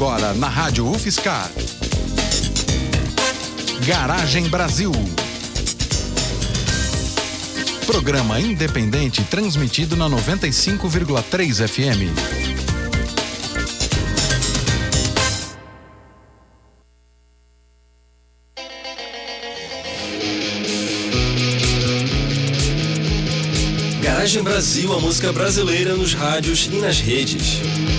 agora na Rádio UFSCar. Garagem Brasil. Programa independente transmitido na 95,3 FM. Garagem Brasil, a música brasileira nos rádios e nas redes.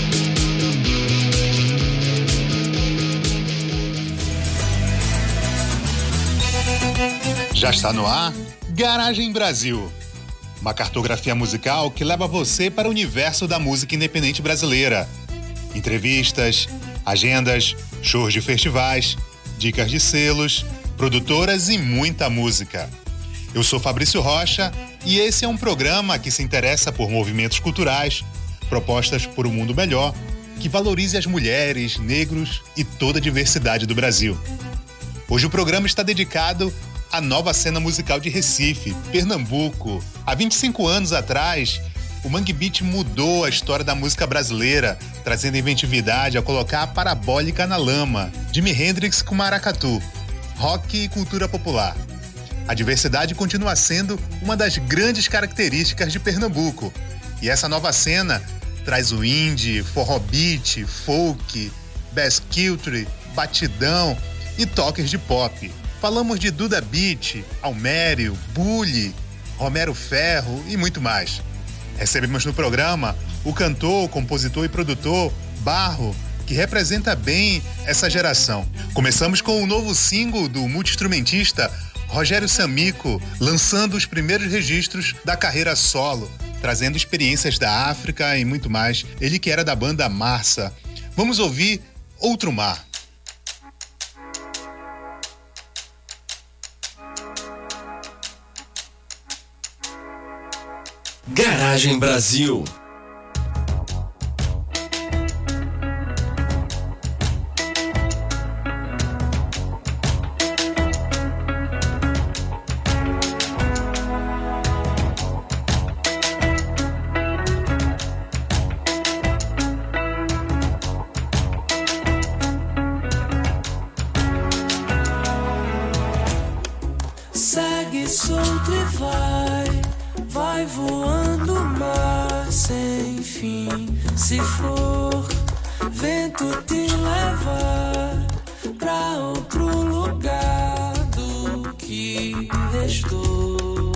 Já está no ar Garagem Brasil, uma cartografia musical que leva você para o universo da música independente brasileira. Entrevistas, agendas, shows de festivais, dicas de selos, produtoras e muita música. Eu sou Fabrício Rocha e esse é um programa que se interessa por movimentos culturais, propostas por um mundo melhor, que valorize as mulheres, negros e toda a diversidade do Brasil. Hoje o programa está dedicado à nova cena musical de Recife, Pernambuco. Há 25 anos atrás, o Mangue Beat mudou a história da música brasileira, trazendo inventividade ao colocar a parabólica na lama, Jimi Hendrix com maracatu, rock e cultura popular. A diversidade continua sendo uma das grandes características de Pernambuco. E essa nova cena traz o indie, forró beat, folk, bass country, batidão e toques de pop. Falamos de Duda Beat, Almério, Bully, Romero Ferro e muito mais. Recebemos no programa o cantor, compositor e produtor Barro, que representa bem essa geração. Começamos com o novo single do multi-instrumentista Rogério Samico, lançando os primeiros registros da carreira solo, trazendo experiências da África e muito mais. Ele que era da banda Marsa. Vamos ouvir Outro Mar. Garagem Brasil. Segue solto e vai voando o mar sem fim. Se for vento te levar pra outro lugar do que restou,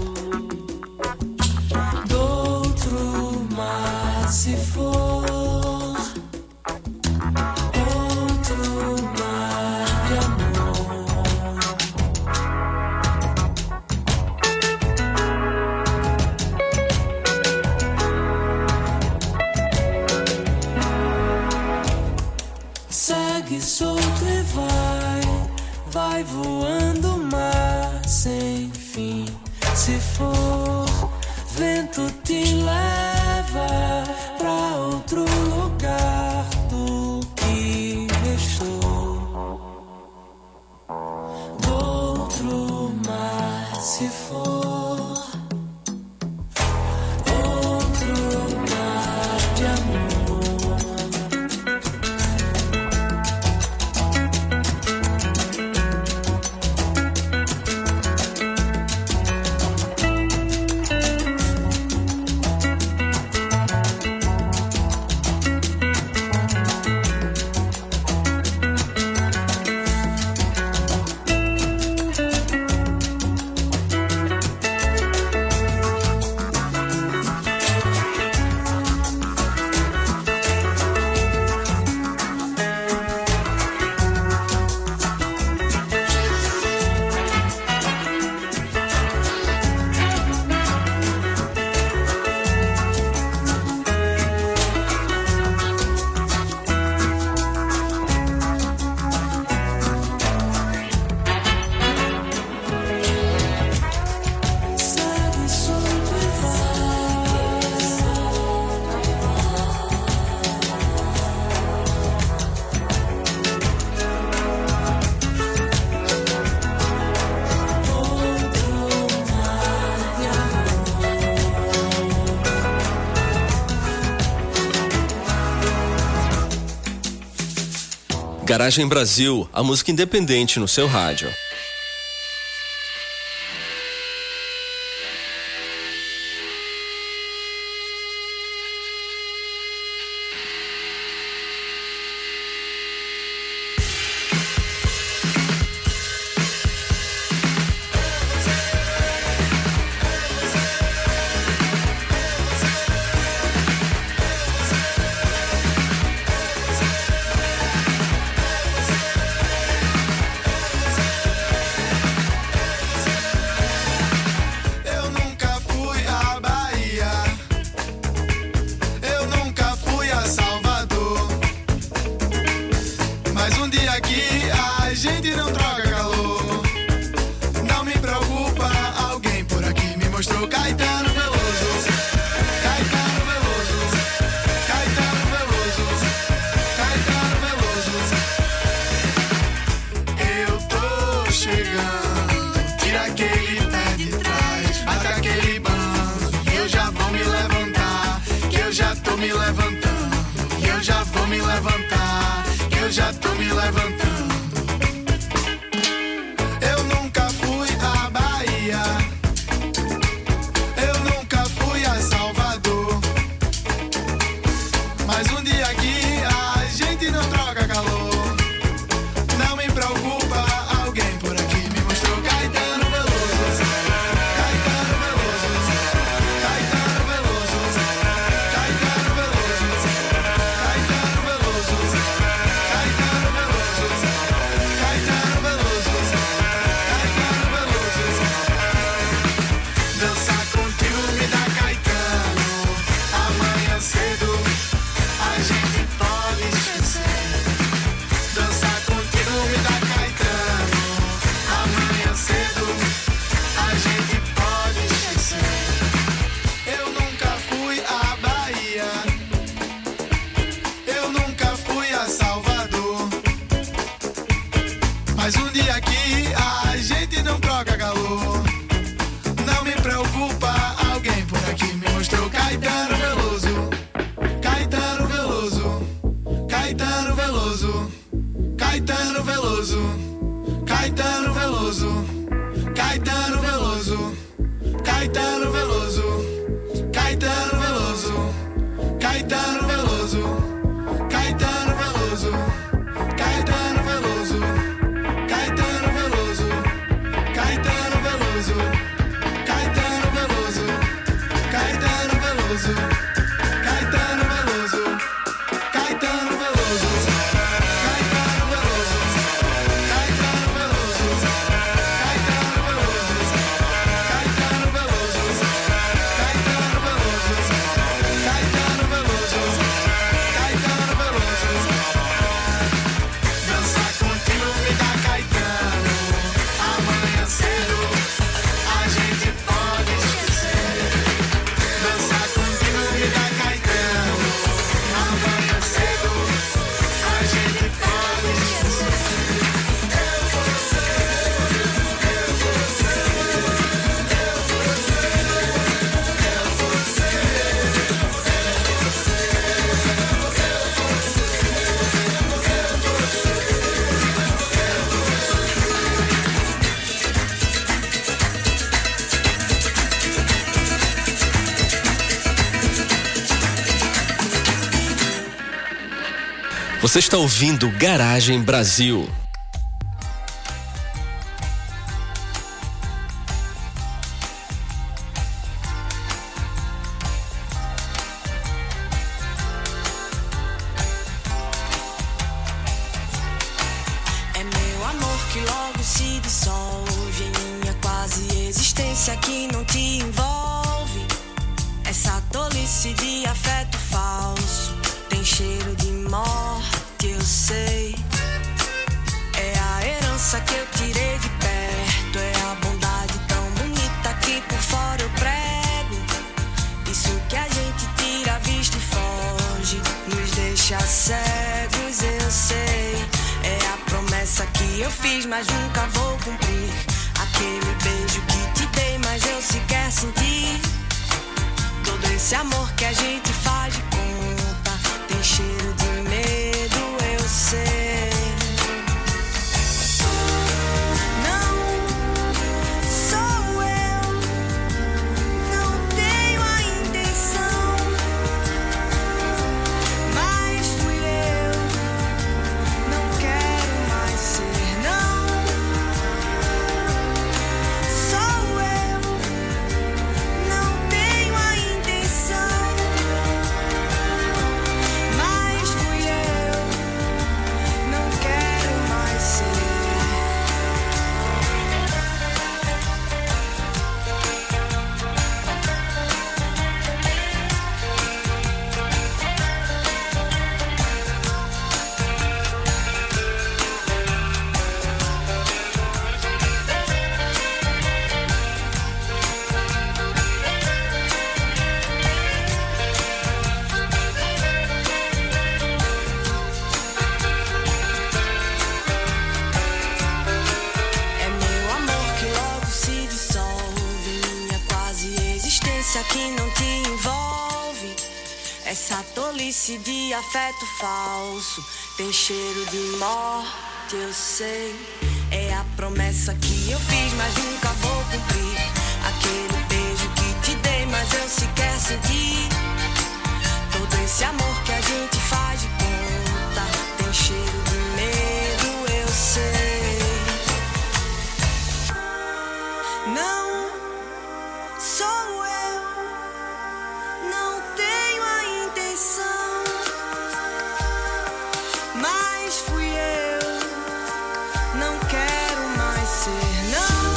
do outro mar. Se for outro mar de amor. Segue solto e vai voando o mar sem fim. Se for vento te leva pra outro lugar do que restou, do outro mar. Se for outro mar de amor. Garagem Brasil, a música independente no seu rádio. Você está ouvindo Garagem Brasil. É meu amor que logo se dissolve em minha quase existência que não te envolve. Essa tolice de afeto falso tem cheiro de morte. Eu sei, é a herança que eu tirei de perto, é a bondade tão bonita que por fora eu prego. Isso que a gente tira a vista e foge, nos deixa cegos, eu sei. É a promessa que eu fiz, mas nunca vou cumprir. Aquele beijo que te dei, mas eu sequer senti. Todo esse amor que a gente faz de conta tem cheiro de medo, eu sei. Essa tolice de afeto falso tem cheiro de morte, eu sei. É a promessa que eu fiz, mas nunca vou cumprir. Aquele beijo que te dei, mas eu sequer senti. Todo esse amor que a gente faz de conta tem cheiro de medo, eu sei. Não sou eu, não tenho a intenção, mas fui eu, não quero mais ser, não.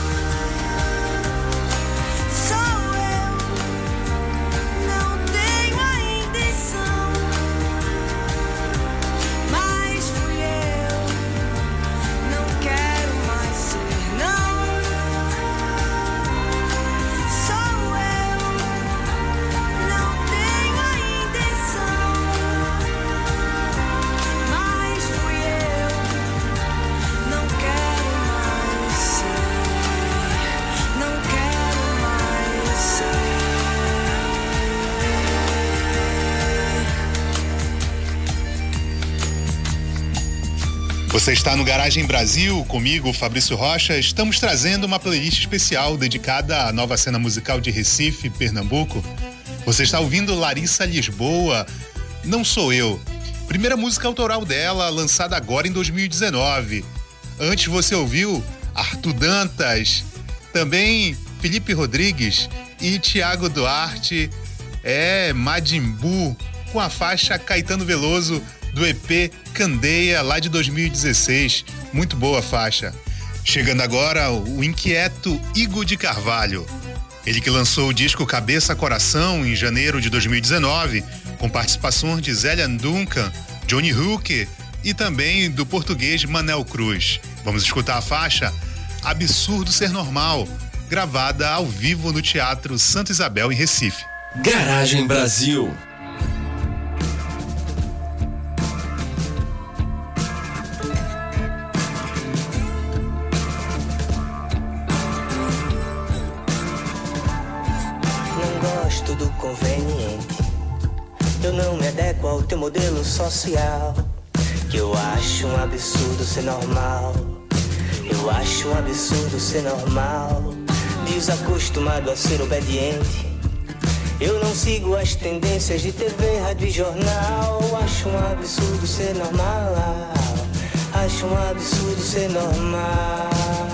Sou eu, não tenho a intenção, mas fui eu, não quero mais ser, não. Sou eu, não tenho a intenção, mas fui eu, não quero mais ser, não quero mais ser. Você está no Garagem Brasil, comigo, Fabrício Rocha. Estamos trazendo uma playlist especial dedicada à nova cena musical de Recife, Pernambuco. Você está ouvindo Larissa Lisboa, Não Sou Eu. Primeira música autoral dela, lançada agora em 2019. Antes você ouviu Arthur Dantas, também Felipe Rodrigues e Thiago Duarte, Madimbu, com a faixa Caetano Veloso do EP Candeia, lá de 2016. Muito boa a faixa. Chegando agora, o inquieto Igor de Carvalho. Ele que lançou o disco Cabeça Coração em janeiro de 2019, com participações de Zélia Duncan, Johnny Hooker e também do português Manel Cruz. Vamos escutar a faixa Absurdo Ser Normal, gravada ao vivo no Teatro Santa Isabel, em Recife. Garagem Brasil. Do conveniente, eu não me adequo ao teu modelo social, que eu acho um absurdo ser normal. Eu acho um absurdo ser normal, desacostumado a ser obediente. Eu não sigo as tendências de TV, rádio e jornal. Acho um absurdo ser normal, acho um absurdo ser normal.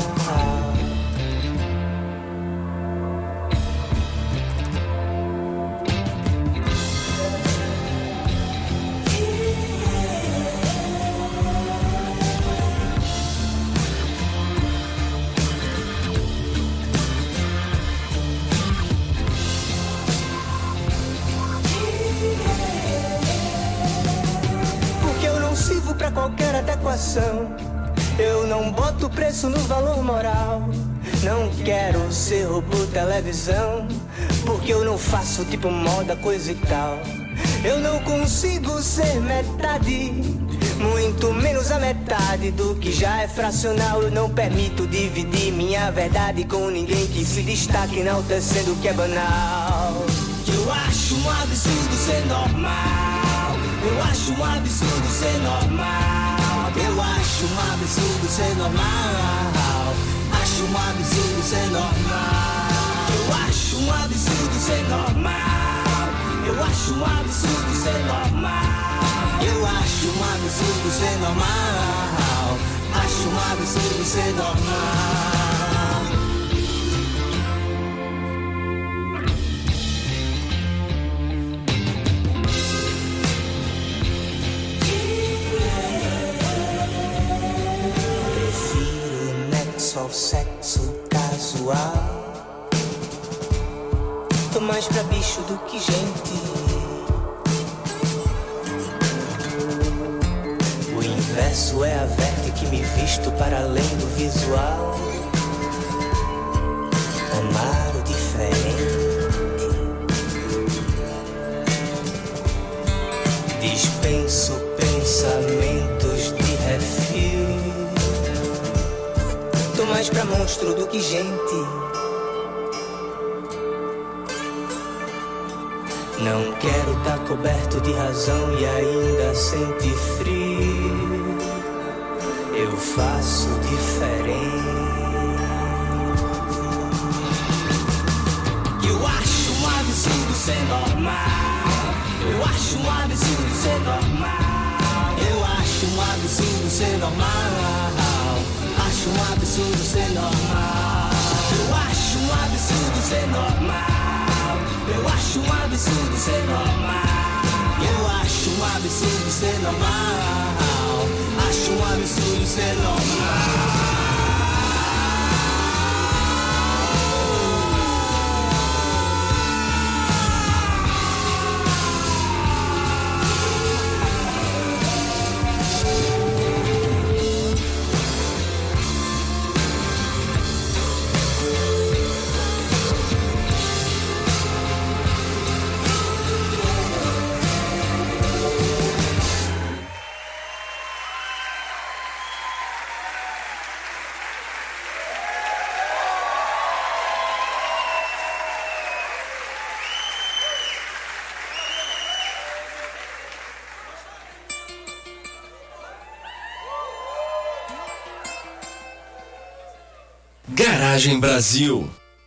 Qualquer adequação, eu não boto preço no valor moral. Não quero ser robô televisão, porque eu não faço tipo moda, coisa e tal. Eu não consigo ser metade, muito menos a metade do que já é fracional. Eu não permito dividir minha verdade com ninguém que se destaque enaltecendo o que é banal. Eu acho um absurdo ser normal. Eu acho um absurdo ser normal. Eu acho um absurdo ser normal. Acho um absurdo ser normal. Eu acho um absurdo ser normal. Eu acho um absurdo ser normal. Eu acho um absurdo ser normal. Acho um absurdo ser normal. Ao sexo casual, tô mais pra bicho do que gente. O inverso é a verte que me visto para além do visual. Amar o diferente, dispenso pensamentos de refil. Tô mais pra monstro do que gente. Não quero estar coberto de razão e ainda sentir frio. Eu faço diferente. Eu acho um absurdo ser normal. Eu acho um absurdo ser normal. Eu acho um absurdo ser normal. Acho um absurdo ser normal. Eu acho um absurdo ser normal. Eu acho um absurdo ser normal. Eu acho um absurdo ser normal. Acho um absurdo ser normal. Garagem Brasil.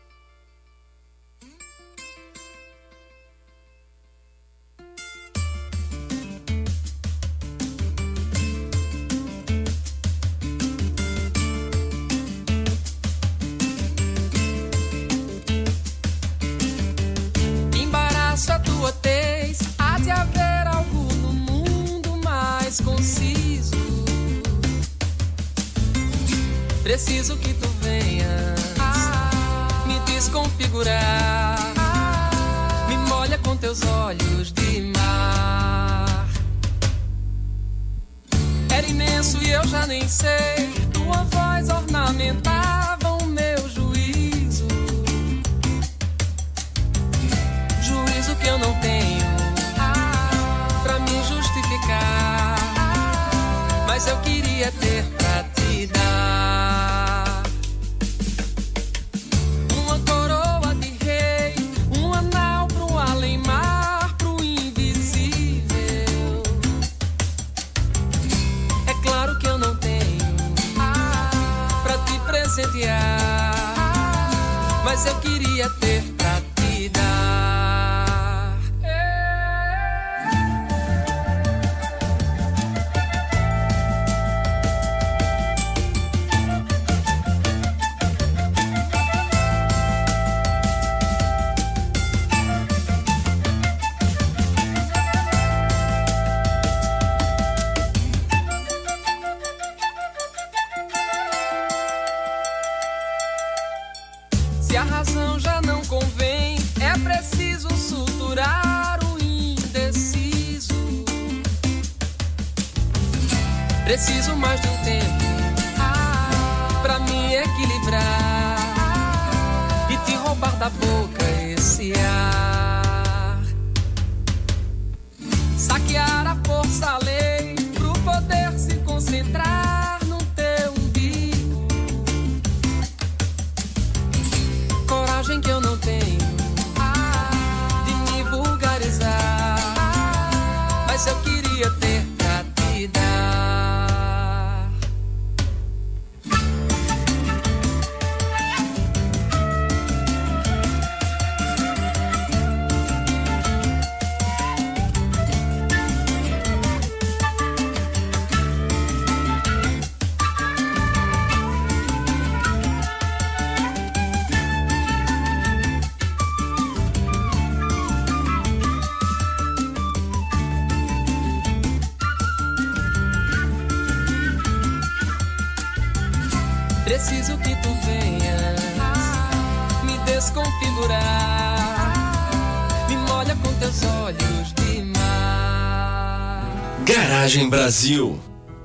Embaraço a tua tez, há de haver algo no mundo mais conciso. Preciso que tu venhas me desconfigurar. Me molha com teus olhos de mar. Era imenso e eu já nem sei. Tua voz ornamentava o meu juízo. Juízo que eu não tenho pra me justificar. Mas eu queria ter pra te dar uma coroa de rei, um anel pro além-mar, pro invisível. É claro que eu não tenho pra te presentear, mas eu queria ter pra te dar. Se a razão já não convém, é preciso suturar o indeciso. Preciso mais de um tempo pra me equilibrar e te roubar da boca esse ar. Saquear a força a lei pro poder se concentrar no teu umbigo. Coragem que eu não tenho de me vulgarizar, mas eu queria ter pra te dar. Preciso que tu venhas me desconfigurar. Me molha com teus olhos de mar. Garagem Brasil.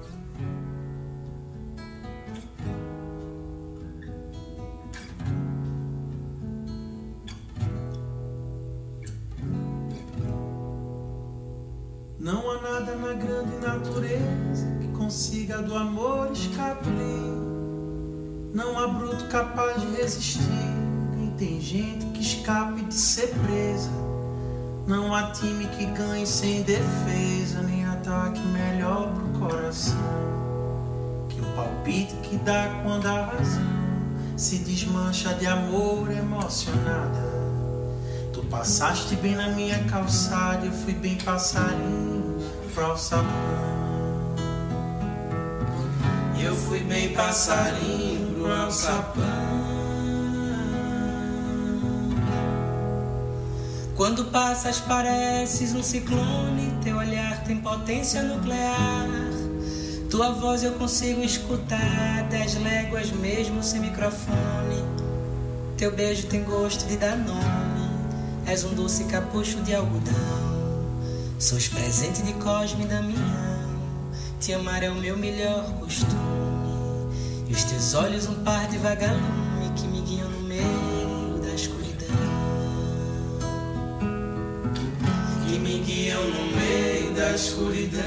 Não há nada na grande natureza que consiga do amor escape. Não há bruto capaz de resistir, nem tem gente que escape de ser presa. Não há time que ganhe sem defesa, nem ataque melhor pro coração que o palpite que dá quando a razão se desmancha de amor emocionada. Tu passaste bem na minha calçada, eu fui bem passarinho pro alçapão. Eu fui bem passarinho pro alçapão. Quando passas pareces um ciclone, teu olhar tem potência nuclear. Tua voz eu consigo escutar 10 léguas mesmo sem microfone. Teu beijo tem gosto de Danone, és um doce capucho de algodão. Sois presente de Cosme e Damião, te amar é o meu melhor costume. E os teus olhos um par de vagalume que me guiam no meio da escuridão. Que me guiam no meio da escuridão.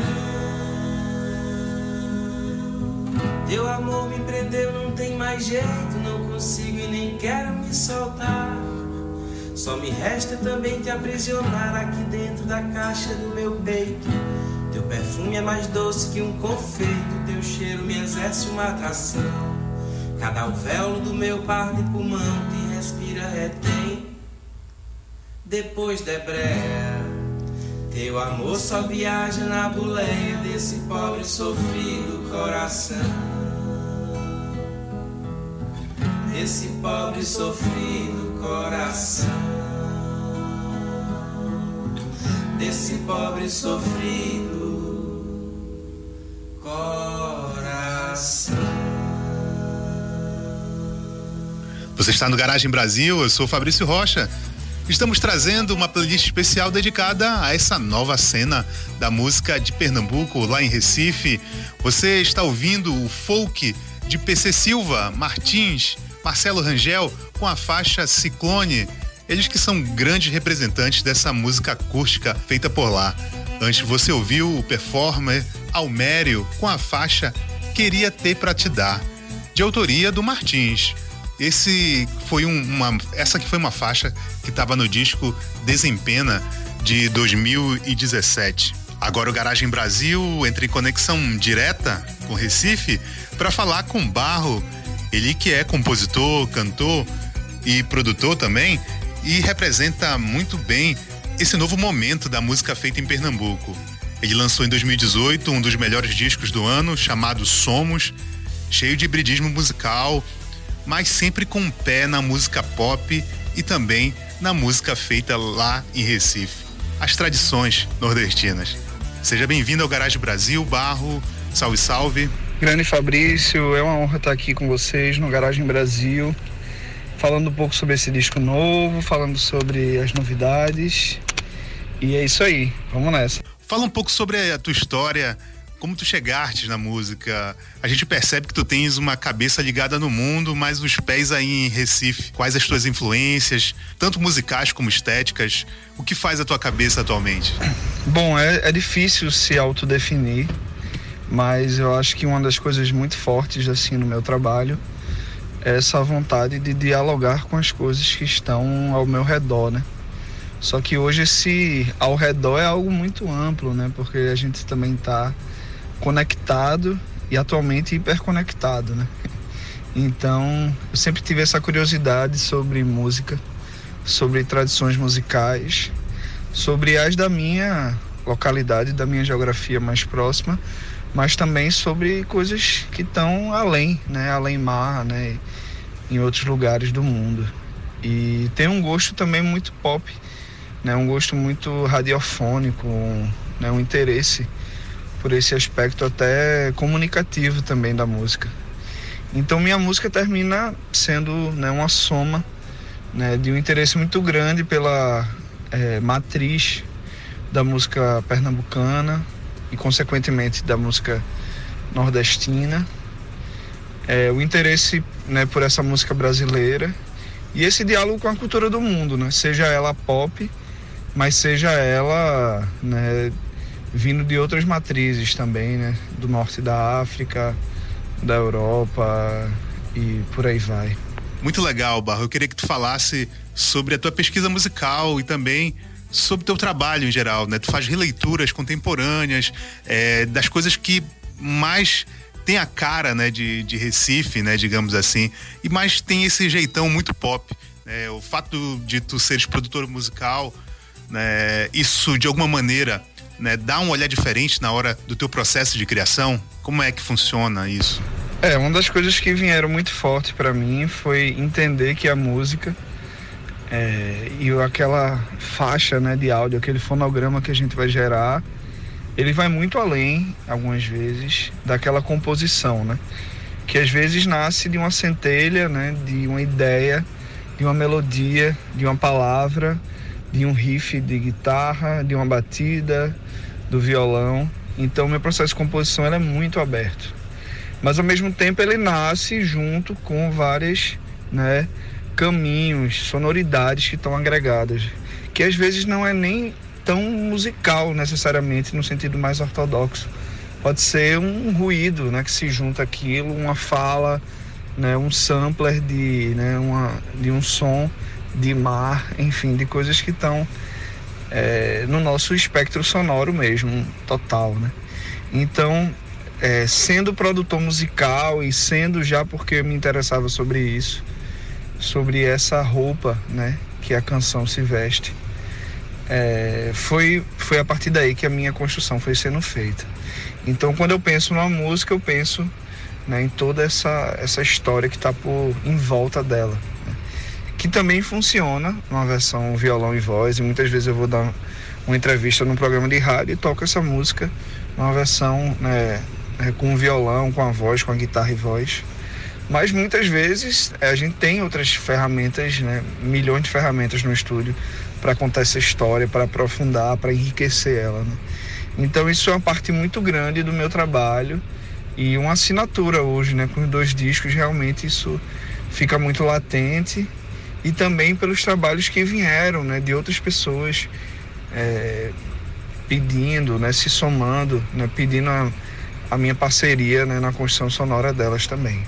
Teu amor me prendeu, não tem mais jeito, não consigo e nem quero me soltar. Só me resta também te aprisionar aqui dentro da caixa do meu peito. Teu perfume é mais doce que um confeito, teu cheiro me exerce uma atração. Cada alvéolo do meu par de pulmão te respira, retém, depois debreia. Teu amor só viaja na boleia desse pobre sofrido coração. Desse pobre sofrido coração. Desse pobre sofrido coração. Você está no Garagem Brasil, eu sou Fabrício Rocha. Estamos trazendo uma playlist especial dedicada a essa nova cena da música de Pernambuco, lá em Recife. Você está ouvindo o folk de PC Silva, Martins, Marcelo Rangel, com a faixa Ciclone. Eles que são grandes representantes dessa música acústica feita por lá. Antes você ouviu o performer Almério com a faixa Queria Ter Pra Te Dar, de autoria do Martins. Essa que foi uma faixa que estava no disco Desempena, de 2017. Agora o Garagem Brasil entra em conexão direta com Recife para falar com Barro, ele que é compositor, cantor e produtor também, e representa muito bem esse novo momento da música feita em Pernambuco. Ele lançou em 2018 um dos melhores discos do ano, chamado Somos, cheio de hibridismo musical, mas sempre com um pé na música pop e também na música feita lá em Recife. As tradições nordestinas. Seja bem-vindo ao Garagem Brasil, Barro. Salve, salve. Grande Fabrício, é uma honra estar aqui com vocês no Garagem Brasil, falando um pouco sobre esse disco novo, falando sobre as novidades. E é isso aí, vamos nessa. Fala um pouco sobre a tua história, como tu chegaste na música. A gente percebe que tu tens uma cabeça ligada no mundo, mas os pés aí em Recife. Quais as tuas influências, tanto musicais como estéticas? O que faz a tua cabeça atualmente? Bom, é difícil se autodefinir, mas eu acho que uma das coisas muito fortes assim no meu trabalho é essa vontade de dialogar com as coisas que estão ao meu redor, né? Só que hoje esse ao redor é algo muito amplo, né? Porque a gente também está conectado e atualmente hiperconectado, né? Então, eu sempre tive essa curiosidade sobre música, sobre tradições musicais, sobre as da minha localidade, da minha geografia mais próxima, mas também sobre coisas que estão além, né? Além mar, né? Em outros lugares do mundo. E tem um gosto também muito pop, né? Um gosto muito radiofônico, né? Um interesse por esse aspecto até comunicativo também da música. Então minha música termina sendo, né, uma soma, né, de um interesse muito grande pela matriz da música pernambucana e consequentemente da música nordestina, o interesse, né, por essa música brasileira e esse diálogo com a cultura do mundo, né, seja ela pop, mas seja ela, né, vindo de outras matrizes também, né? Do norte da África, da Europa e por aí vai. Muito legal, Barro. Eu queria que tu falasse sobre a tua pesquisa musical e também sobre o teu trabalho em geral, né? Tu faz releituras contemporâneas, das coisas que mais tem a cara, né, de Recife, né, digamos assim, e mais tem esse jeitão muito pop. O fato de tu seres produtor musical, né, isso de alguma maneira, né, dá um olhar diferente na hora do teu processo de criação? Como é que funciona isso? Uma das coisas que vieram muito forte para mim foi entender que a música e aquela faixa, né, de áudio, aquele fonograma que a gente vai gerar, ele vai muito além, algumas vezes, daquela composição, né? Que às vezes nasce de uma centelha, né, de uma ideia, de uma melodia, de uma palavra, de um riff de guitarra, de uma batida, do violão. Então, meu processo de composição ele é muito aberto. Mas, ao mesmo tempo, ele nasce junto com vários, né, caminhos, sonoridades que estão agregadas, que às vezes não é nem tão musical necessariamente no sentido mais ortodoxo. Pode ser um ruído, né, que se junta aquilo, uma fala, né, um sampler de um som de mar, enfim, de coisas que estão no nosso espectro sonoro mesmo, total, né? Então, sendo produtor musical e sendo já porque eu me interessava sobre isso, sobre essa roupa, né, que a canção se veste, foi a partir daí que a minha construção foi sendo feita. Então, quando eu penso numa música, eu penso, né, em toda essa história que está em volta dela, né, que também funciona numa versão violão e voz, e muitas vezes eu vou dar uma entrevista num programa de rádio e toco essa música numa versão, né, com o violão, com a voz, com a guitarra e voz. Mas muitas vezes a gente tem outras ferramentas, né, milhões de ferramentas no estúdio para contar essa história, para aprofundar, para enriquecer ela, né? Então isso é uma parte muito grande do meu trabalho e uma assinatura hoje, né, com os 2 discos, realmente isso fica muito latente, e também pelos trabalhos que vieram, né, de outras pessoas pedindo, né, se somando, né, pedindo a minha parceria, né, na construção sonora delas também.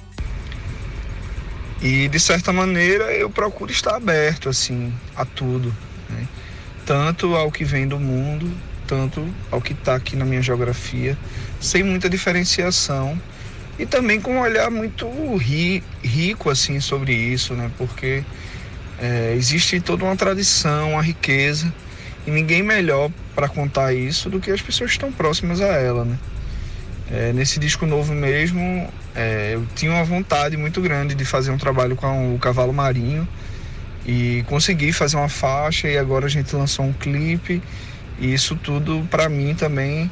E de certa maneira eu procuro estar aberto assim a tudo, né? Tanto ao que vem do mundo, tanto ao que está aqui na minha geografia, sem muita diferenciação, e também com um olhar muito rico assim sobre isso, né? Porque existe toda uma tradição, uma riqueza, e ninguém melhor para contar isso do que as pessoas que estão próximas a ela, né? Nesse disco novo mesmo, eu tinha uma vontade muito grande de fazer um trabalho com o Cavalo Marinho e consegui fazer uma faixa, e agora a gente lançou um clipe, e isso tudo para mim também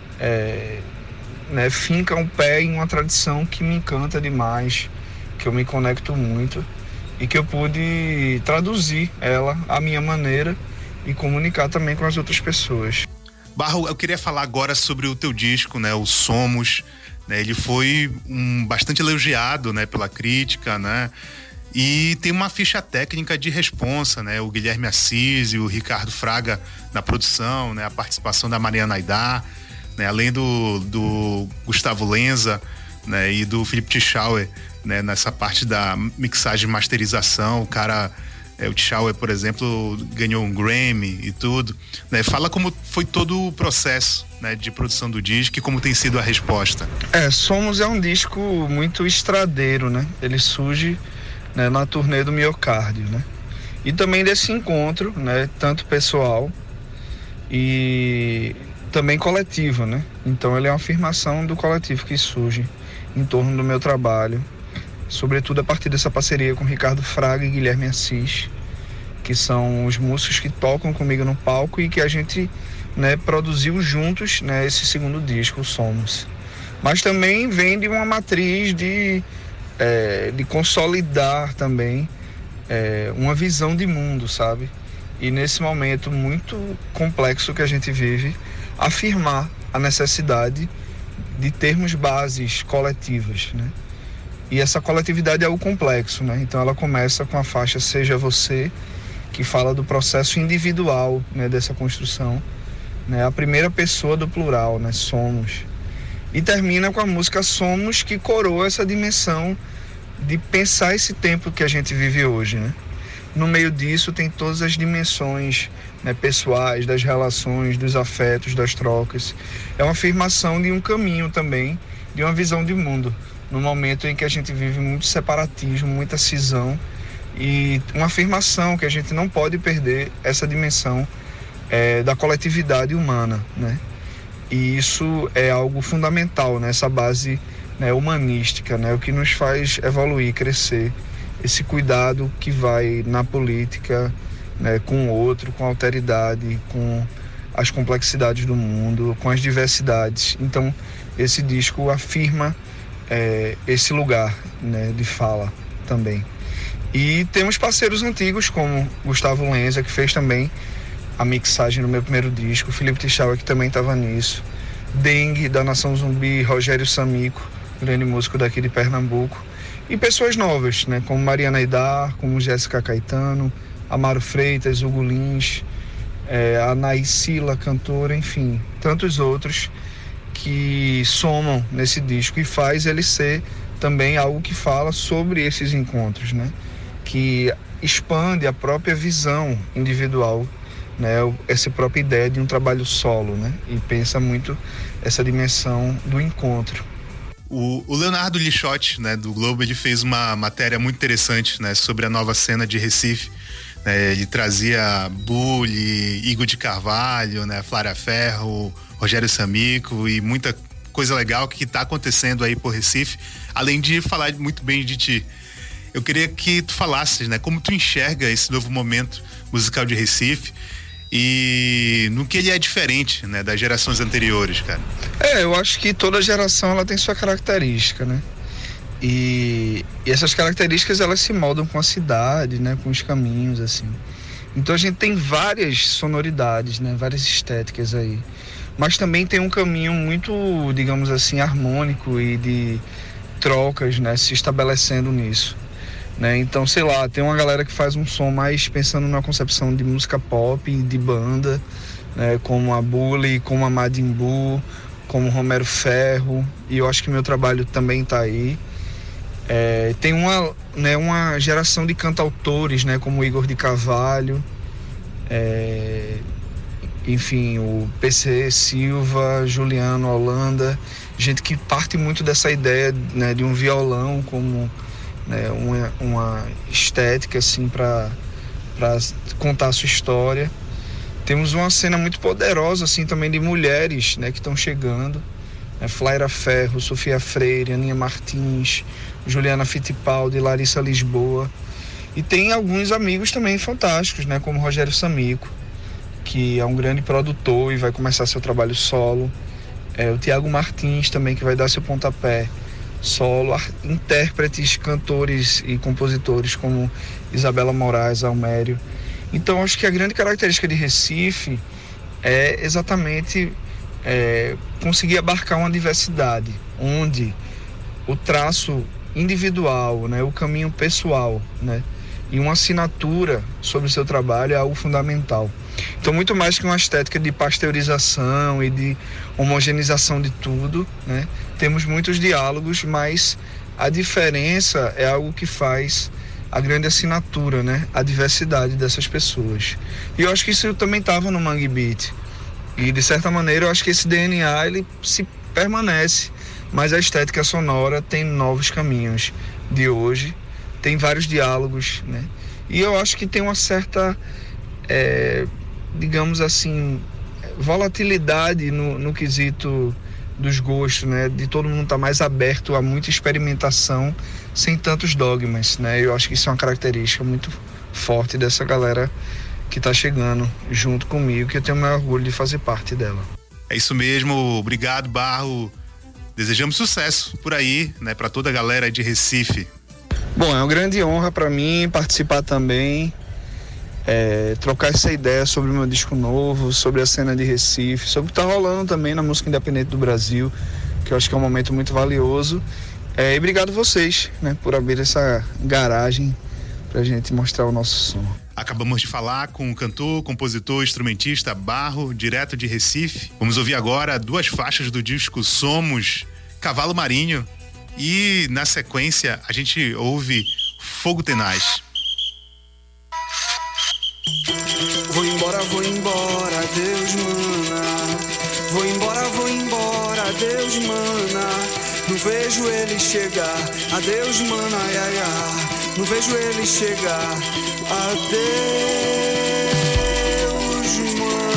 né, finca um pé em uma tradição que me encanta demais, que eu me conecto muito e que eu pude traduzir ela à minha maneira e comunicar também com as outras pessoas. Barro, eu queria falar agora sobre o teu disco, né, o Somos, né, ele foi bastante elogiado, né, pela crítica, né, e tem uma ficha técnica de responsa, né, o Guilherme Assis e o Ricardo Fraga na produção, né, a participação da Mariana Aidar, né, além do Gustavo Lenza, né, e do Felipe Tichauer, né, nessa parte da mixagem e masterização. O cara, o Tichauer, por exemplo, ganhou um Grammy e tudo, né? Fala como foi todo o processo, né, de produção do disco e como tem sido a resposta. Somos é um disco muito estradeiro, né? Ele surge, né, na turnê do Miocárdio, né? E também desse encontro, né, tanto pessoal e também coletivo, né? Então ele é uma afirmação do coletivo que surge em torno do meu trabalho, sobretudo a partir dessa parceria com Ricardo Fraga e Guilherme Assis, que são os músicos que tocam comigo no palco e que a gente, né, produziu juntos, né, esse segundo disco, o Somos. Mas também vem de uma matriz de consolidar também uma visão de mundo, sabe? E nesse momento muito complexo que a gente vive, afirmar a necessidade de termos bases coletivas, né? E essa coletividade é o complexo, né? Então ela começa com a faixa Seja Você, que fala do processo individual, né, dessa construção, né? A primeira pessoa do plural, né? Somos. E termina com a música Somos, que coroa essa dimensão de pensar esse tempo que a gente vive hoje, né? no meio disso tem todas as dimensões, né, pessoais, das relações, dos afetos, das trocas. É uma afirmação de um caminho também, de uma visão de mundo, no momento em que a gente vive muito separatismo, muita cisão, e uma afirmação que a gente não pode perder essa dimensão da coletividade humana, né? E isso é algo fundamental nessa base, né, humanística, né? O que nos faz evoluir, crescer, esse cuidado que vai na política, né, com o outro, com a alteridade, com as complexidades do mundo, com as diversidades. Então, esse disco afirma esse lugar, né, de fala também. E temos parceiros antigos como Gustavo Lenza, que fez também a mixagem no meu primeiro disco, Felipe Tichauer, que também estava nisso, Dengue, da Nação Zumbi, Rogério Samico, grande músico daqui de Pernambuco, e pessoas novas, né, como Mariana Aidar, como Jéssica Caetano, Amaro Freitas, Hugo Lins, a Naysila, cantora, enfim, tantos outros que somam nesse disco e faz ele ser também algo que fala sobre esses encontros, né, que expande a própria visão individual, né, essa própria ideia de um trabalho solo, né, e pensa muito essa dimensão do encontro. O Leonardo Lixotti, né, do Globo, ele fez uma matéria muito interessante, né, sobre a nova cena de Recife. Ele trazia Bully, Igor de Carvalho, né, Flávia Ferro, Rogério Samico e muita coisa legal que está acontecendo aí por Recife, além de falar muito bem de ti. Eu queria que tu falasses, né, como tu enxerga esse novo momento musical de Recife e no que ele é diferente, né, das gerações anteriores, cara. Eu acho que toda geração ela tem sua característica, né? E essas características elas se moldam com a cidade, né, com os caminhos, assim. Então a gente tem várias sonoridades, né, várias estéticas aí. Mas também tem um caminho muito, digamos assim, harmônico e de trocas, né, se estabelecendo nisso, né? Então, sei lá, tem uma galera que faz um som mais pensando na concepção de música pop, de banda, né, como a Bully, como a Madimbu, como Romero Ferro, e eu acho que meu trabalho também tá aí. Tem uma geração de cantautores, né, como o Igor de Carvalho, enfim, o PC Silva, Juliano Holanda, gente que parte muito dessa ideia, né, de um violão como, né, uma estética assim para contar a sua história. Temos uma cena muito poderosa assim também de mulheres, né, que estão chegando, Flaira Ferro, Sofia Freire, Aninha Martins, Juliana Fittipaldi, Larissa Lisboa. E tem alguns amigos também fantásticos, né, como Rogério Samico, que é um grande produtor e vai começar seu trabalho solo. O Tiago Martins também, que vai dar seu pontapé solo. Intérpretes, cantores e compositores como Isabela Moraes, Almério. Então acho que a grande característica de Recife é exatamente conseguir abarcar uma diversidade, onde o traço individual, né, o caminho pessoal, né, e uma assinatura sobre o seu trabalho é algo fundamental. Então, muito mais que uma estética de pasteurização e de homogeneização de tudo, né, temos muitos diálogos, mas a diferença é algo que faz a grande assinatura, né, a diversidade dessas pessoas. E eu acho que isso também estava no Mangue Beat. E, de certa maneira, eu acho que esse DNA, ele se permanece, mas a estética sonora tem novos caminhos de hoje, tem vários diálogos, né? E eu acho que tem uma certa, digamos assim, volatilidade no quesito dos gostos, né? De todo mundo estar mais aberto a muita experimentação, sem tantos dogmas, né? Eu acho que isso é uma característica muito forte dessa galera que está chegando junto comigo, que eu tenho o maior orgulho de fazer parte dela. É isso mesmo, obrigado, Barro. Desejamos sucesso por aí, né, para toda a galera de Recife. Bom, é uma grande honra para mim participar também, trocar essa ideia sobre o meu disco novo, sobre a cena de Recife, sobre o que tá rolando também na música independente do Brasil, que eu acho que é um momento muito valioso. E obrigado vocês, né, por abrir essa garagem pra gente mostrar o nosso som. Acabamos de falar com o cantor, compositor, instrumentista Barro, direto de Recife. Vamos ouvir agora 2 faixas do disco Somos, Cavalo Marinho, e na sequência a gente ouve Fogo Tenaz. Vou embora, Deus mana. Vou embora, Deus mana. Não vejo ele chegar, adeus mana, ai, ai, ai. Não vejo ele chegar, adeus mana.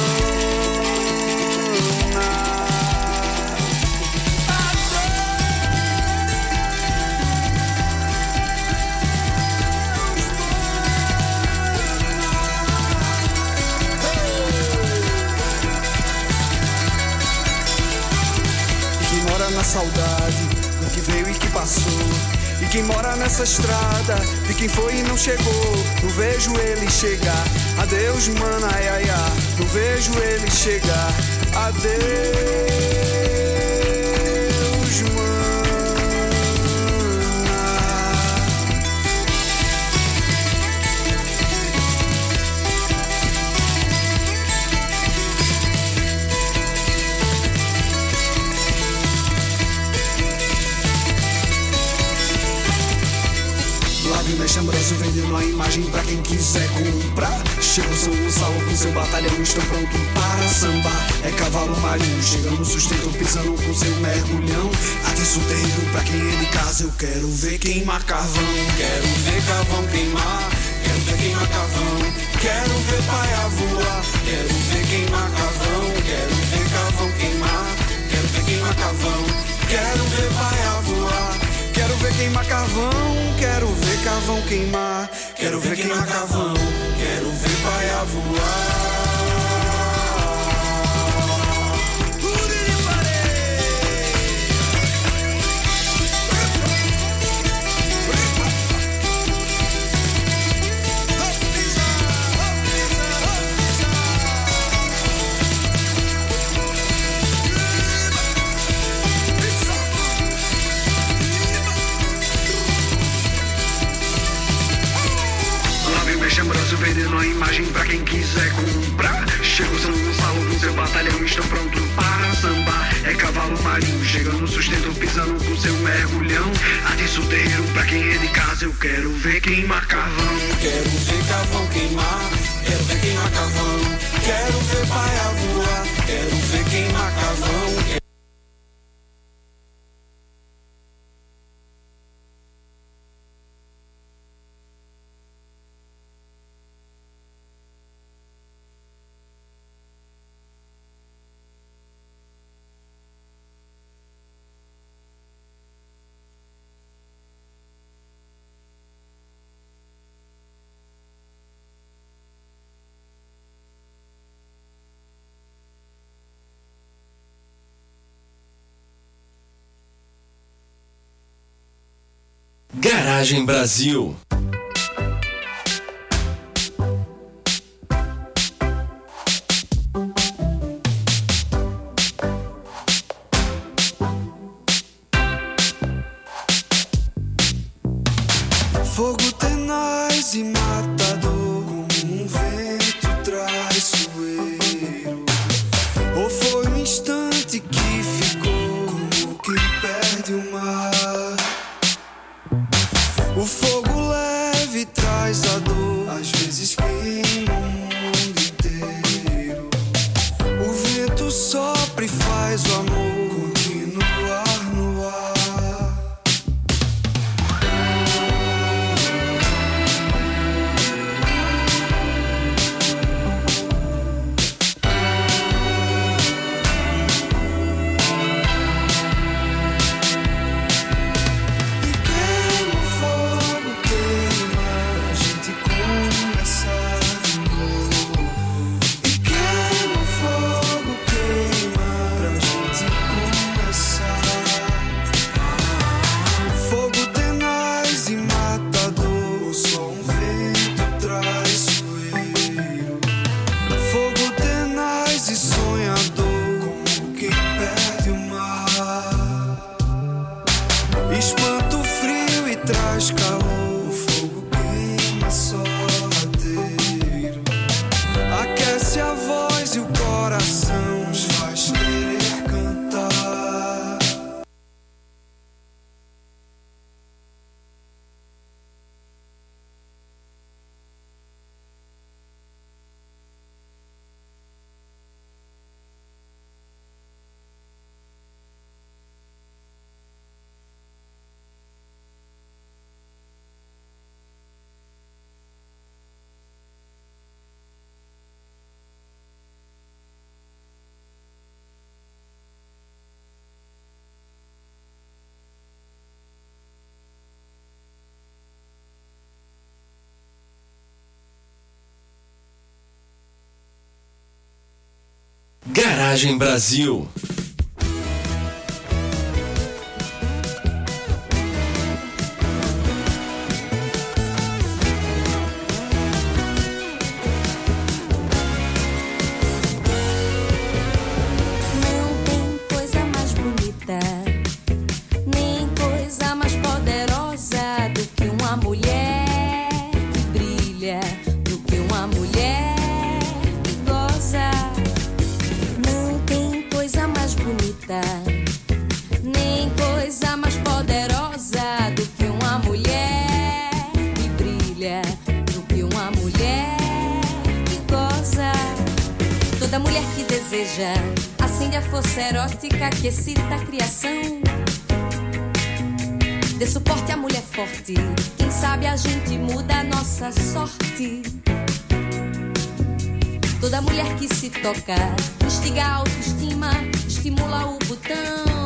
Quem mora na saudade do que veio e que passou, e quem mora nessa estrada de quem foi e não chegou, não vejo ele chegar, adeus mana, ai, ai, ai. Não vejo ele chegar, adeus mana. Flávio Chambroso vendendo a imagem pra quem quiser comprar. Chega o São Gonçalo com seu batalhão, estão pronto para sambar. É cavalo marinho, chega no sustento, pisando com seu mergulhão. Atiça o terreiro pra quem é de casa, eu quero ver queimar carvão. Quero ver carvão queimar, quero ver queimar carvão. Quero ver paia voar, quero ver queimar carvão. Quero ver carvão queimar, quero ver queimar carvão. Quero ver paia voar, quero ver queimar carvão. Quero ver carvão queimar, quero ver queimar carvão. Quero ver paia voar. Chambroso vendendo a imagem pra quem quiser comprar. Chega o São Gonçalo com seu batalhão, estão prontos para sambar. É cavalo marinho, chega no sustento, pisando com seu mergulhão. Atiça o terreiro pra quem é de casa, eu quero ver queimar carvão. Quero ver carvão queimar, quero ver queimar carvão. Quero ver paia voar, quero ver queimar carvão. Garagem Brasil. Fogo tenaz e matador, como um vento traiçoeiro. Ou foi um instante que ficou, como quem perde o mar. O fogo leve traz a dor, às vezes queima o mundo inteiro. O vento sopra e faz o amor continuar no ar. Garagem Brasil. Acende a força erótica que excita a criação. Dê suporte à mulher forte. Quem sabe a gente muda a nossa sorte. Toda mulher que se toca instiga a autoestima, estimula o botão.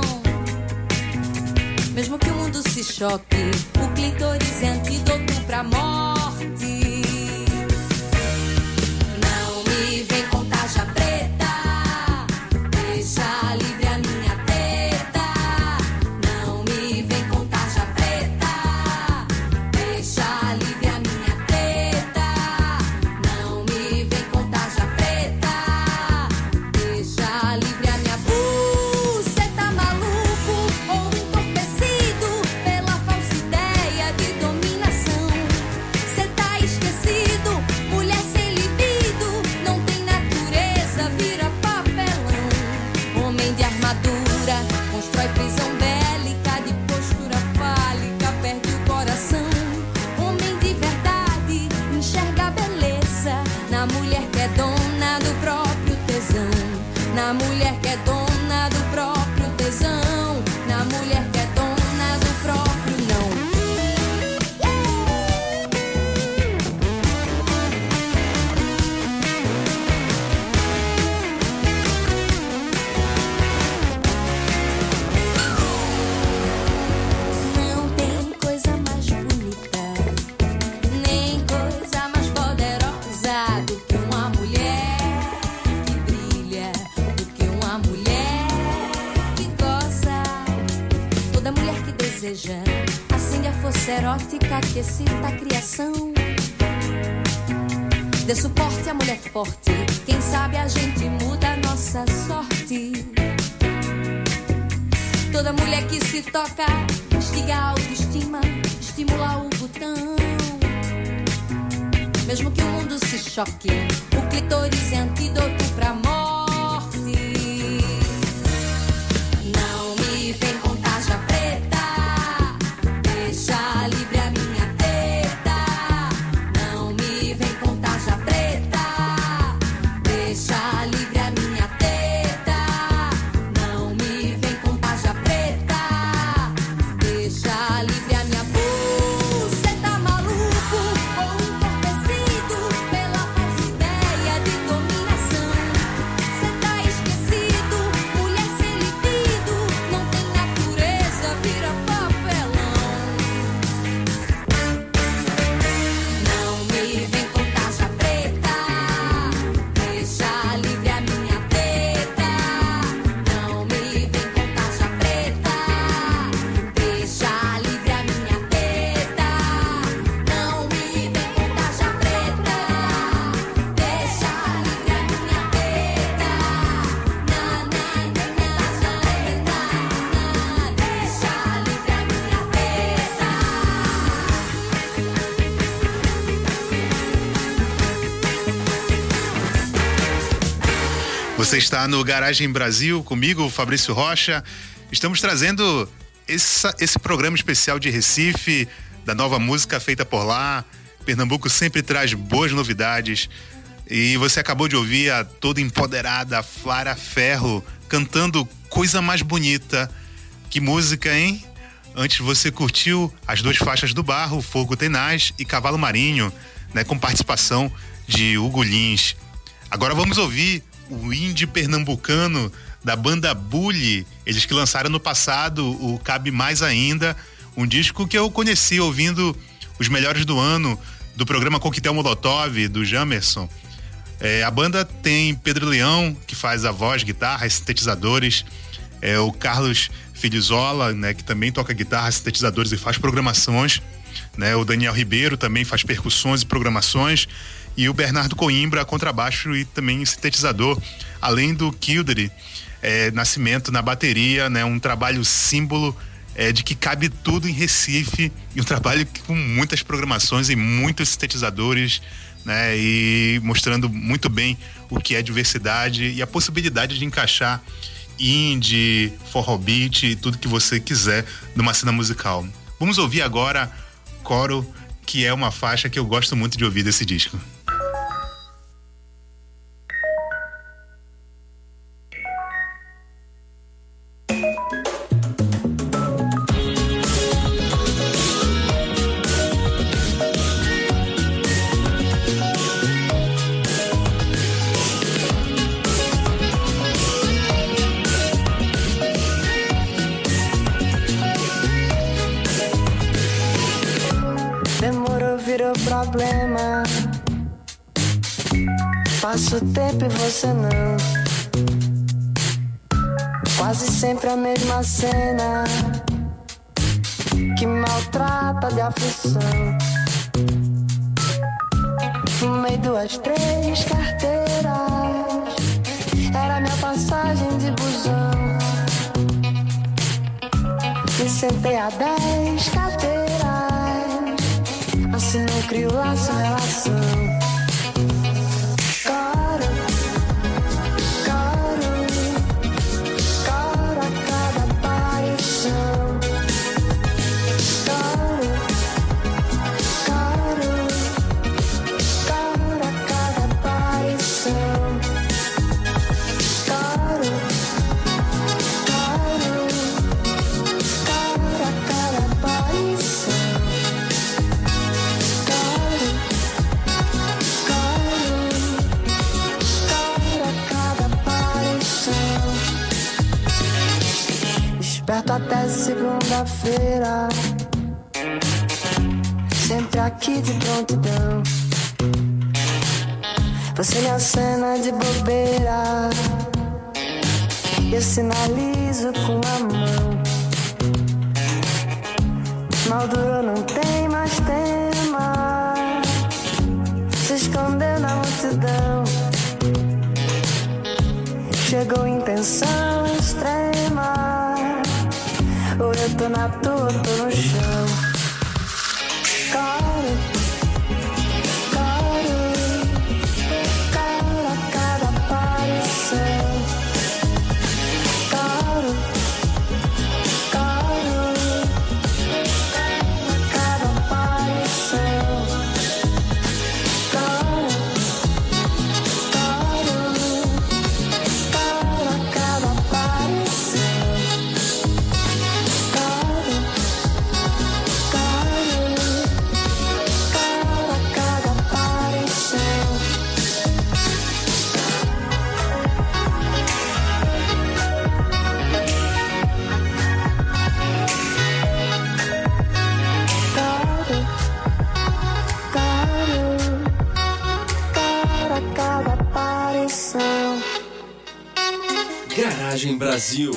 Mesmo que o mundo se choque, o clítoris é antídoto pra morte. Não me vem com tarja preta. Deixa livre a minha teta. Não me vem com tarja preta. Deixa livre a minha teta. Não me vem com tarja preta. Deixa livre a minha Cê tá maluco ou entorpecido pela falsa ideia de dominação. Cê tá esquecido, mulher sem libido, não tem natureza, vira papelão. Homem de armadura, constrói prisão bélica, de postura fálica, perde o coração. Homem de verdade, enxerga a beleza na mulher que é dona do próprio tesão. Na mulher que é dona do próprio tesão. Na mulher que é dona do próprio não. Não tem coisa mais bonita, nem coisa mais poderosa do que uma mulher que brilha, do que uma mulher que goza. Toda mulher que deseja acende a força erótica que excita a criação. Dê suporte à mulher forte. Quem sabe a gente muda a nossa sorte. Toda mulher que se toca instiga a autoestima, estimula o botão. Mesmo que o mundo se choque, o clítoris é antídoto pra morte. Não me vem com tarja preta. Deixa livre a minha teta. Não me vem com tarja preta. Deixa livre a minha teta. Não me vem com tarja preta. Deixa livre a minha Cê tá maluco ou entorpecido pela falsa ideia de dominação. Cê tá esquecido, mulher sem libido, não tem natureza, vira papelão. Não me vem com tarja preta. Deixa livre a minha teta. Não me vem com tarja preta. Deixa livre a minha teta. Não me vem com tarja preta. Deixa livre a minha teta. Na na na na na. Deixa livre a minha teta. Você está no Garagem Brasil, comigo, Fabrício Rocha. Estamos trazendo esse programa especial de Recife, da nova música feita por lá. Pernambuco sempre traz boas novidades. E você acabou de ouvir a toda empoderada Flara Ferro cantando Coisa Mais Bonita. Que música, hein? Antes você curtiu as duas faixas do Barro, Fogo Tenaz e Cavalo Marinho, né, com participação de Hugo Lins. Agora vamos ouvir o indie pernambucano da banda Bully, eles que lançaram no passado o Cabe Mais Ainda, um disco que eu conheci ouvindo os melhores do ano do programa Coquetel Molotov, do Jamerson. A banda tem Pedro Leão, que faz a voz, guitarra, sintetizadores, o Carlos Filizola, né, que também toca guitarra, sintetizadores e faz programações, né, o Daniel Ribeiro também faz percussões e programações, e o Bernardo Coimbra, contrabaixo e também sintetizador, além do Kildare Nascimento na bateria, né, um trabalho símbolo de que cabe tudo em Recife, e um trabalho com muitas programações e muitos sintetizadores, né, e mostrando muito bem o que é diversidade e a possibilidade de encaixar indie, forró beat e tudo que você quiser numa cena musical. Vamos ouvir agora Coro, que é uma faixa que eu gosto muito de ouvir desse disco. Problema. Passo o tempo e você não. Quase sempre a mesma cena que maltrata de aflição. Fumei 2, 3 carteiras, era minha passagem de busão. Me sentei a 10 cadeiras, assim não crio laço, relação. Coro, coro, coro a cada aparição. Coro, coro, coro a cada aparição. Coro, coro, coro a cada aparição. Desperto até segunda-feira, sempre aqui de prontidão. Você me acena de bobeira e eu sinalizo com a mão. Mal durou, não tem mais tema, se escondeu na multidão. Chegou intenção extrema, ou eu tô na tua, tô no chão. Coro, coro, coro a cada aparição. Coro, coro, coro a cada aparição. Coro, coro, coro a cada aparição. Garagem Brasil.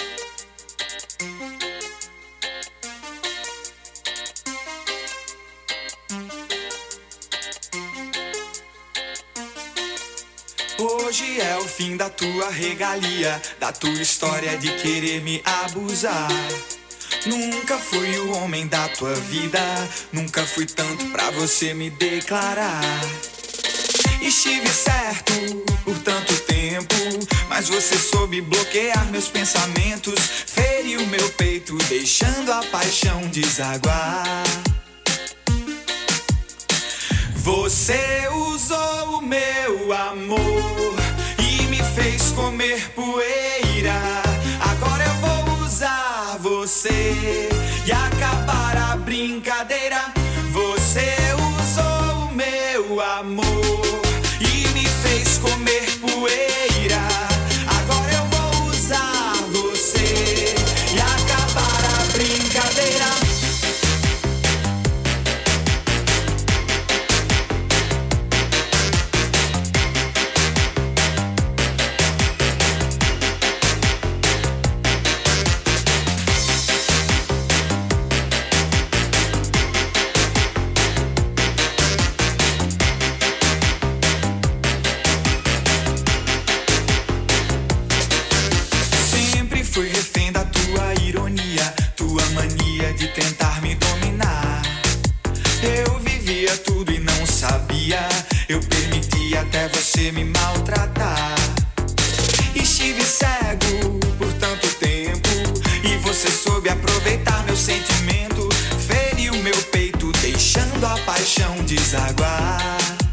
Hoje é o fim da tua regalia, da tua história de querer me abusar. Nunca fui o homem da tua vida, nunca fui tanto pra você me declarar. Estive certo por tanto tempo, mas você soube bloquear meus pensamentos, feriu meu peito, deixando a paixão desaguar. Você usou o meu amor e me fez comer poeira. Agora eu vou usar você e acabar a brincadeira. Você usou o meu amor e me fez comer poeira. Agora eu vou usar você e acabar a brincadeira. tua mania de tentar me dominar. Eu vivia tudo e não sabia. Eu permitia até você me maltratar. Estive cego por tanto tempo e você soube aproveitar meu sentimento. Feriu meu peito, deixando a paixão desaguar.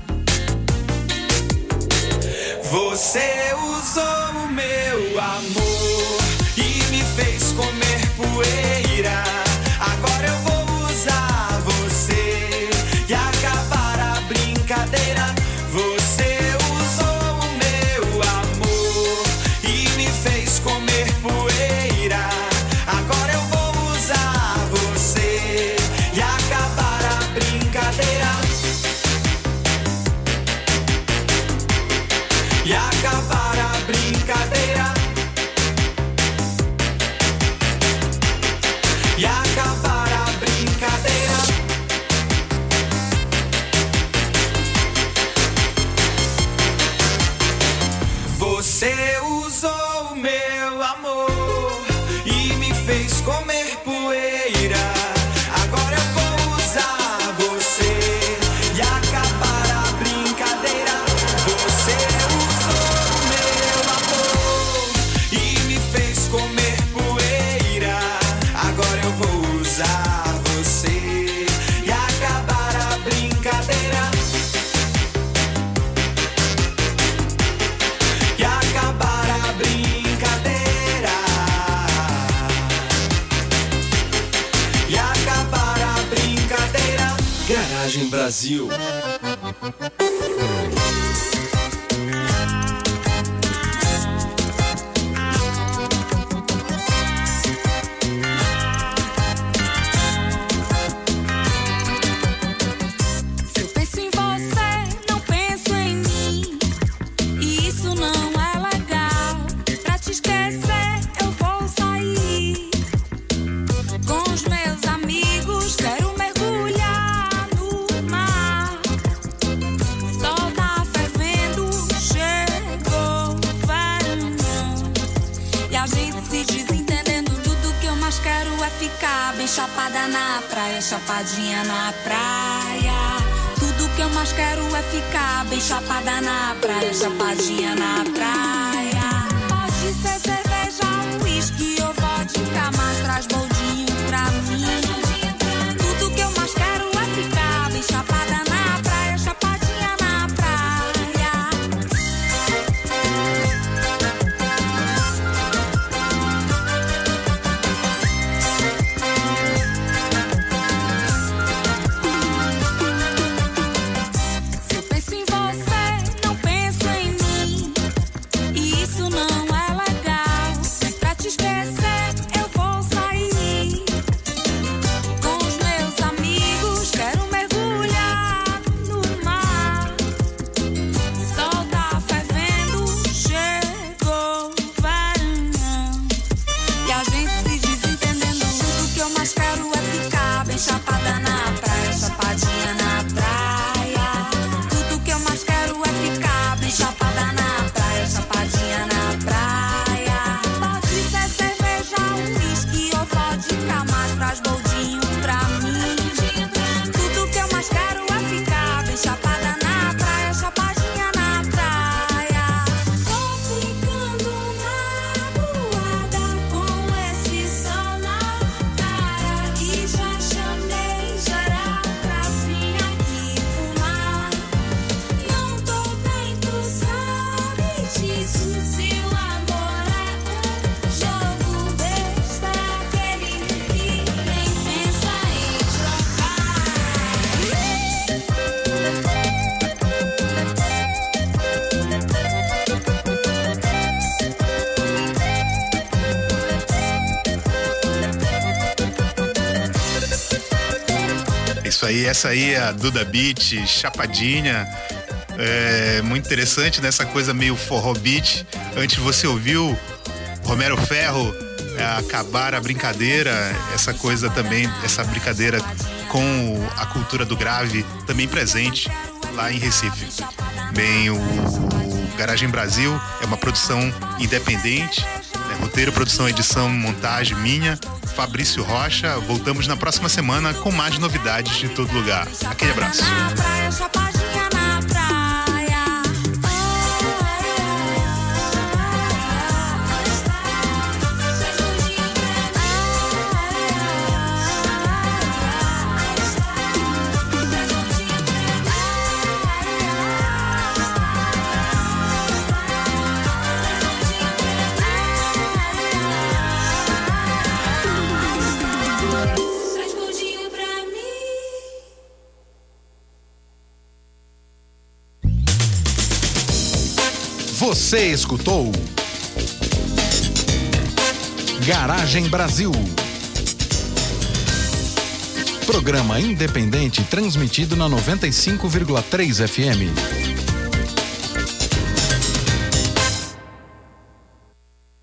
Você usou o meu amor e me fez comer poeira. Agora eu vou usar você e acabar a brincadeira. Você usou o meu amor e me fez comer poeira. Agora eu vou usar você e acabar a brincadeira. E acabar a brincadeira. E acabar a brincadeira. Você usou o meu amor e me fez comer poeira. Agora eu vou usar você e acabar a brincadeira. Você usou o meu amor e me fez comer poeira. Agora eu vou usar você e acabar a brincadeira. E acabar a brincadeira. E acabar a brincadeira. Garagem Brasil. Se eu penso em você, não penso em mim. E isso não é legal. Pra te esquecer, eu vou sair com os meus amigos. Quero mergulhar no mar. Sol tá fervendo, chegou o verão. E a gente se desentendendo. Tudo que eu mais quero é ficar bem chapada na praia, chapadinha na praia. Tudo que eu mais quero é ficar bem chapada na praia, chapadinha na praia. Pode ser cerveja, uísque ou vodka, mas traz boldinho pra mim. Tudo que eu mais quero é ficar bem chapada na praia, chapadinha na praia. Se eu penso em você, não penso em mim. E isso não é legal. Pra te esquecer, eu vou sair com os meus amigos. Quero mergulhar no mar. Sol tá fervendo, chegou o verão. E a gente se desentendendo. Tudo que eu mais quero é ficar bem chapada na praia, chapadinha na praia. Tudo que eu mais quero é ficar bem chapada na praia, chapadinha na praia. Pode ser cerveja, uísque ou vodka, mas traz boldinho pra mim. Tudo que eu mais quero é ficar bem chapada na praia, chapadinha na praia. Tô ficando magoada com esse sol na cara. E já chamei geral pra vir aqui fumar. Não tô bem, tu sabe disso. Se o amor é um jogo besta, aquele que nem pensa em trocar. Isso aí, essa aí é a Duda Beat, Chapadinha. É muito interessante nessa coisa meio forró beat. Antes você ouviu Romero Ferro, Acabar a Brincadeira, essa coisa também, essa brincadeira com a cultura do grave também presente lá em Recife. Bem, o Garagem Brasil é uma produção independente, né, Roteiro, produção, edição, montagem minha, Fabrício Rocha. Voltamos na próxima semana com mais novidades de todo lugar. Aquele abraço. Você escutou Garagem Brasil. Programa independente transmitido na 95,3 FM.